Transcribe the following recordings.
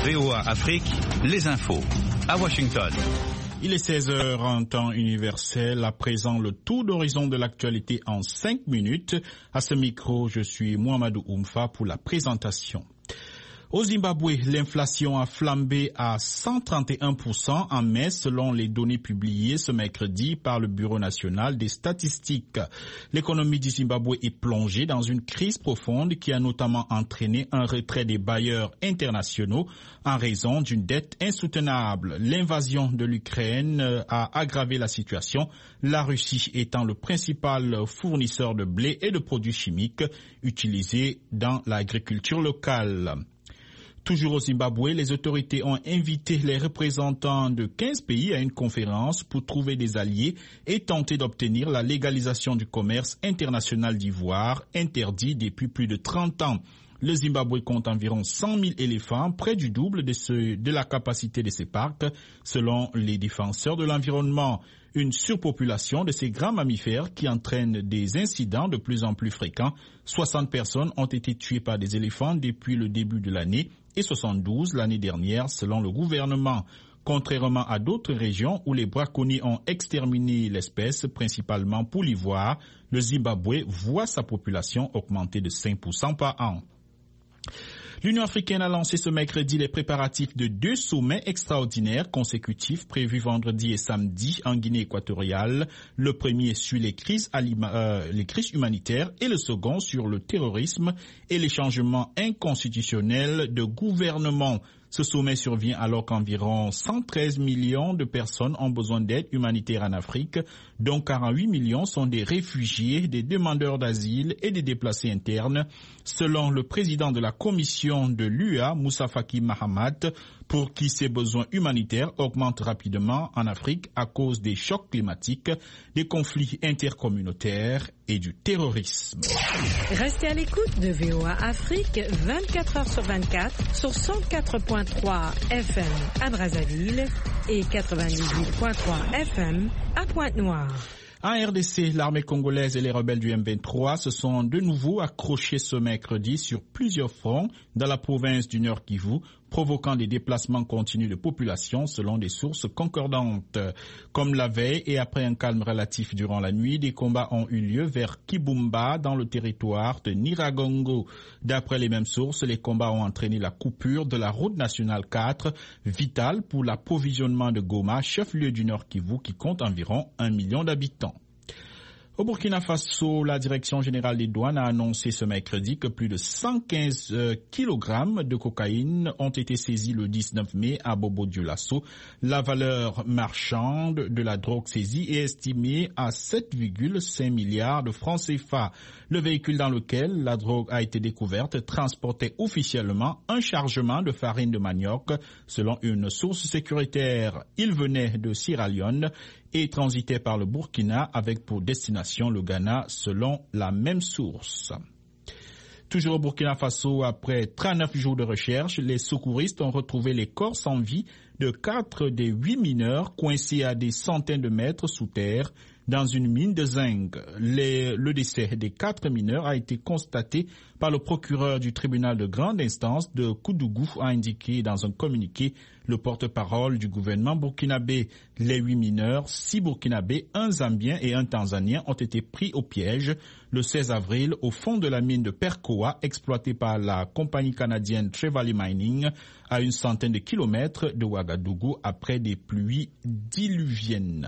VOA Afrique, les infos. À Washington. Il est 16h en temps universel. À présent, le tour d'horizon de l'actualité en 5 minutes. À ce micro, je suis Mohamedou Oumfa pour la présentation. Au Zimbabwe, l'inflation a flambé à 131% en mai selon les données publiées ce mercredi par le Bureau national des statistiques. L'économie du Zimbabwe est plongée dans une crise profonde qui a notamment entraîné un retrait des bailleurs internationaux en raison d'une dette insoutenable. L'invasion de l'Ukraine a aggravé la situation, la Russie étant le principal fournisseur de blé et de produits chimiques utilisés dans l'agriculture locale. Toujours au Zimbabwe, les autorités ont invité les représentants de 15 pays à une conférence pour trouver des alliés et tenter d'obtenir la légalisation du commerce international d'ivoire, interdit depuis plus de 30 ans. Le Zimbabwe compte environ 100 000 éléphants, près du double de la capacité de ces parcs, selon les défenseurs de l'environnement. Une surpopulation de ces grands mammifères qui entraîne des incidents de plus en plus fréquents. 60 personnes ont été tuées par des éléphants depuis le début de l'année et 72 l'année dernière, selon le gouvernement. Contrairement à d'autres régions où les braconniers ont exterminé l'espèce, principalement pour l'ivoire, le Zimbabwe voit sa population augmenter de 5% par an. L'Union africaine a lancé ce mercredi les préparatifs de 2 sommets extraordinaires consécutifs prévus vendredi et samedi en Guinée équatoriale. Le premier suit les crises humanitaires et le second sur le terrorisme et les changements inconstitutionnels de gouvernement. Ce sommet survient alors qu'environ 113 millions de personnes ont besoin d'aide humanitaire en Afrique, dont 48 millions sont des réfugiés, des demandeurs d'asile et des déplacés internes, selon le président de la commission de l'UA, Moussa Faki Mahamat, pour qui ces besoins humanitaires augmentent rapidement en Afrique à cause des chocs climatiques, des conflits intercommunautaires et du terrorisme. Restez à l'écoute de VOA Afrique 24 heures sur 24 sur 104.3 FM à Brazzaville et 98.3 FM à Pointe-Noire. En RDC, l'armée congolaise et les rebelles du M23 se sont de nouveau accrochés ce mercredi sur plusieurs fronts dans la province du Nord Kivu, provoquant des déplacements continus de population selon des sources concordantes. Comme la veille et après un calme relatif durant la nuit, des combats ont eu lieu vers Kibumba dans le territoire de Niragongo. D'après les mêmes sources, les combats ont entraîné la coupure de la route nationale 4, vitale pour l'approvisionnement de Goma, chef-lieu du Nord Kivu qui compte environ 1 million d'habitants. Au Burkina Faso, la Direction générale des douanes a annoncé ce mercredi que plus de 115 kg de cocaïne ont été saisis le 19 mai à Bobo-Dioulasso. La valeur marchande de la drogue saisie est estimée à 7,5 milliards de francs CFA. Le véhicule dans lequel la drogue a été découverte transportait officiellement un chargement de farine de manioc, selon une source sécuritaire. Il venait de Sierra Leone et transitait par le Burkina avec pour destination le Ghana selon la même source. Toujours au Burkina Faso, après 39 jours de recherche, les secouristes ont retrouvé les corps sans vie de 4 des 8 mineurs coincés à des centaines de mètres sous terre dans une mine de zinc. Le décès des 4 mineurs a été constaté par le procureur du tribunal de grande instance de Koudougou, a indiqué dans un communiqué le porte-parole du gouvernement burkinabé. Les 8 mineurs, 6 burkinabés, 1 zambien et 1 tanzanien ont été pris au piège le 16 avril au fond de la mine de Perkoa exploitée par la compagnie canadienne Trevally Mining à une centaine de kilomètres de Ouagadougou après des pluies diluviennes.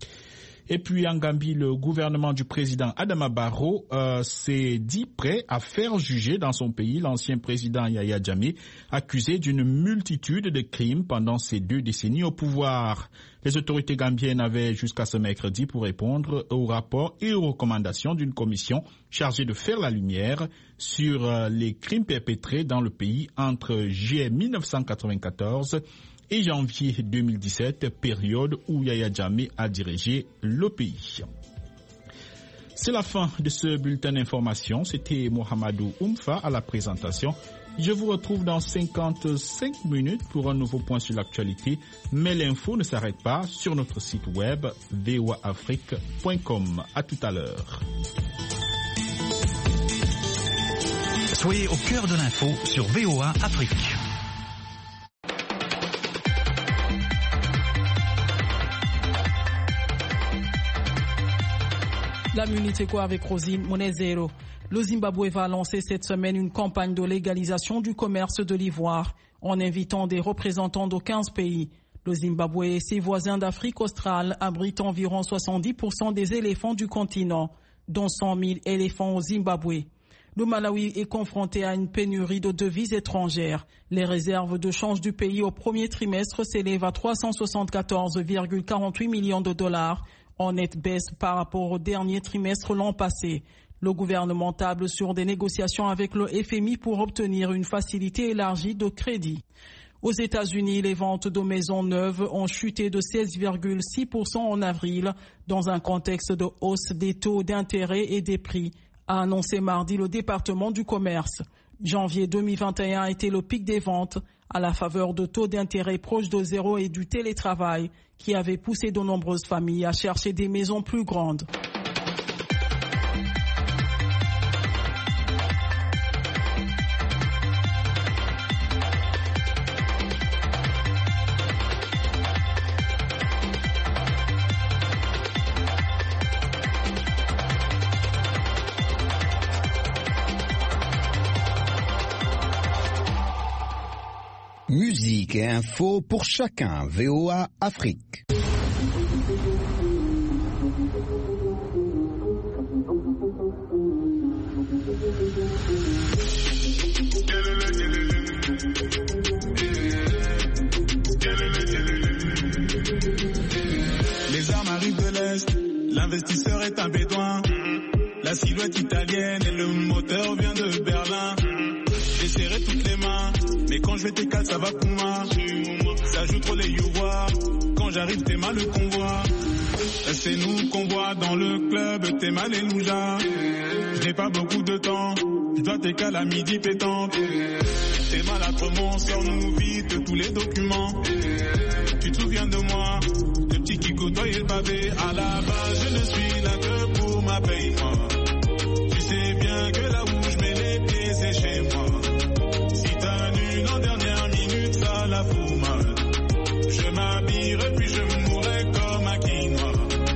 Et puis en Gambie, le gouvernement du président Adama Barrow s'est dit prêt à faire juger dans son pays l'ancien président Yahya Jammeh, accusé d'une multitude de crimes pendant ses 2 décennies au pouvoir. Les autorités gambiennes avaient jusqu'à ce mercredi pour répondre aux rapports et aux recommandations d'une commission chargée de faire la lumière sur les crimes perpétrés dans le pays entre juillet 1994 et janvier 2017, période où Yahya Jammeh a dirigé le pays. C'est la fin de ce bulletin d'information. C'était Mohamedou Oumfa à la présentation. Je vous retrouve dans 55 minutes pour un nouveau point sur l'actualité. Mais l'info ne s'arrête pas sur notre site web voaafrique.com. À tout à l'heure. Soyez au cœur de l'info sur VOA Afrique. La Minute Éco avec Rosine Monezero. Le Zimbabwe va lancer cette semaine une campagne de légalisation du commerce de l'ivoire en invitant des représentants de 15 pays. Le Zimbabwe et ses voisins d'Afrique australe abritent environ 70% des éléphants du continent, dont 100 000 éléphants au Zimbabwe. Le Malawi est confronté à une pénurie de devises étrangères. Les réserves de change du pays au premier trimestre s'élèvent à 374,48 millions de dollars, en nette baisse par rapport au dernier trimestre l'an passé. Le gouvernement table sur des négociations avec le FMI pour obtenir une facilité élargie de crédit. Aux États-Unis, les ventes de maisons neuves ont chuté de 16,6% en avril, dans un contexte de hausse des taux d'intérêt et des prix, a annoncé mardi le département du commerce. Janvier 2021 a été le pic des ventes, à la faveur de taux d'intérêt proches de zéro et du télétravail, qui avait poussé de nombreuses familles à chercher des maisons plus grandes. Musique et info pour chacun. VOA Afrique. Les armes arrivent de l'Est, l'investisseur est un bédouin. La silhouette italienne et le moteur vient de Berlin. J'ai serré toutes les mains, mais quand je vais t'écaler ça va Kouma. Ça joue trop les youvois, quand j'arrive t'es mal le convoi. C'est nous qu'on voit dans le club, t'es mal et Louja. Je n'ai pas beaucoup de temps, je dois t'écaler à midi pétanque. T'es mal à Tremont, sors-nous vite tous les documents. Tu te souviens de moi, le petit qui côtoyait le pavé. À la base je ne suis là que pour ma paye moi. Tu sais bien que là où je mets les pieds c'est chez moi. En dernière minute, ça la fout mal. Je m'habillerai puis je mourrai comme un quinoa.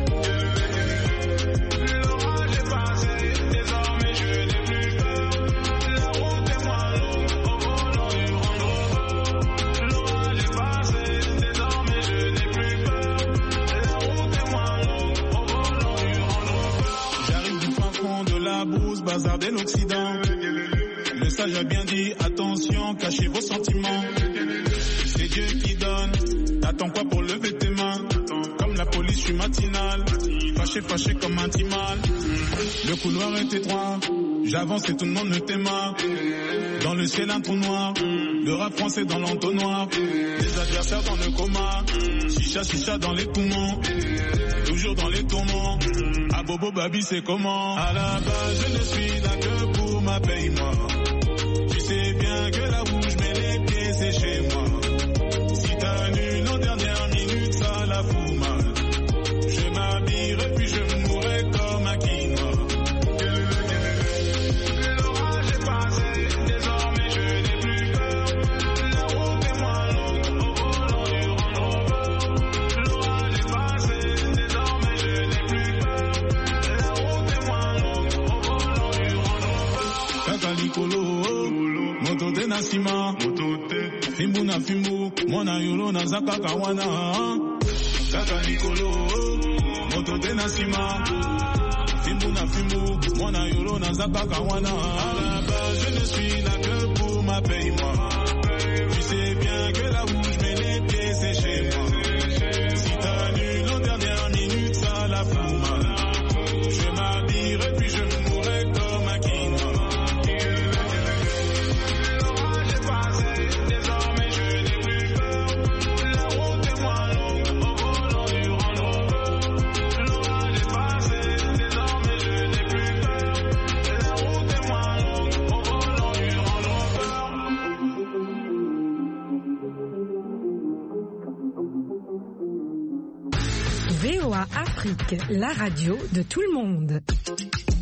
L'orage est passé, désormais je n'ai plus peur. La route est moins longue, au volant du Range Rover. L'orage est passé, désormais je n'ai plus peur. La route est moins longue, au volant du Range Rover. J'arrive du fin fond de la brousse, bazar de l'Occident. Le sage a bien dit, attention, cachez vos sentiments. C'est Dieu qui donne, t'attends quoi pour lever tes mains? Comme la police, je suis matinal, fâché comme un timal. Le couloir est étroit, j'avance et tout le monde me t'aima. Dans le ciel un trou noir, le rap français dans l'entonnoir. Les adversaires dans le coma, chicha dans les poumons. Toujours dans les tourments, à Bobo Babi c'est comment? À la base je ne suis là que pour ma paye moi. Tu sais bien que là où je mets les pieds c'est chez moi. Si t'annules en dernière minute ça la fout mal. Je m'habillerai puis je mourrai comme un quinoa. L'orage est passé, désormais je n'ai plus peur. La route est moins longue, au volant du Range Rover. L'orage est passé, désormais je n'ai plus peur. La route est moins longue, au volant du Range Rover. Kaka Nicolo, moto te nasima, fimbu na fimbu, mwana yolo na zaka kawana. Kaka Nicolo, moto te nasima, fimbu na fimbu, mwana yolo na zaka kawana. À la base je ne suis là que pour ma paye moi. Tu sais bien que là où je mets les pieds c'est chez moi. Si t'annules en dernière minute ça la fout mal. Je m'habillerai puis je mourrai comme un quinoa. L'orage est passé, désormais je n'ai plus peur. La route est moins longue, au volant du Range Rover. L'orage est passé, désormais je n'ai plus peur. La route est moins longue, au volant du Range Rover. VOA Afrique, la radio de tout le monde.